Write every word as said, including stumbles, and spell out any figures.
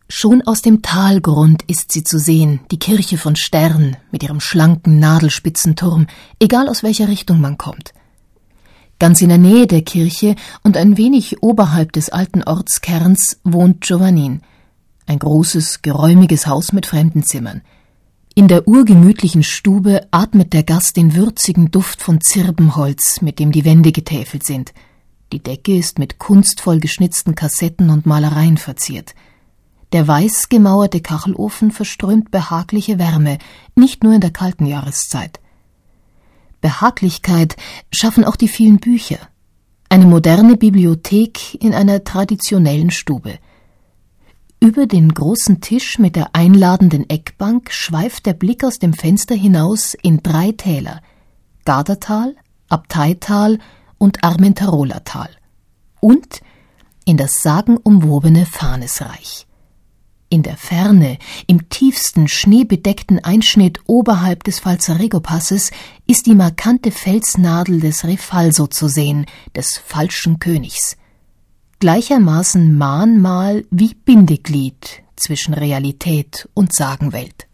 Schon aus dem Talgrund ist sie zu sehen, die Kirche von Stern mit ihrem schlanken, nadelspitzen Turm, egal aus welcher Richtung man kommt. Ganz in der Nähe der Kirche und ein wenig oberhalb des alten Ortskerns wohnt Giovannin, ein großes, geräumiges Haus mit Fremdenzimmern. In der urgemütlichen Stube atmet der Gast den würzigen Duft von Zirbenholz, mit dem die Wände getäfelt sind. Die Decke ist mit kunstvoll geschnitzten Kassetten und Malereien verziert. Der weiß gemauerte Kachelofen verströmt behagliche Wärme, nicht nur in der kalten Jahreszeit. Behaglichkeit schaffen auch die vielen Bücher. Eine moderne Bibliothek in einer traditionellen Stube. Über den großen Tisch mit der einladenden Eckbank schweift der Blick aus dem Fenster hinaus in drei Täler: Gardatal, Abteital und Armentarola-Tal. Und in das sagenumwobene Farnesreich. In der Ferne, im tiefsten schneebedeckten Einschnitt oberhalb des Falzarego-Passes, ist die markante Felsnadel des Re Falso zu sehen, des falschen Königs. Gleichermaßen Mahnmal wie Bindeglied zwischen Realität und Sagenwelt.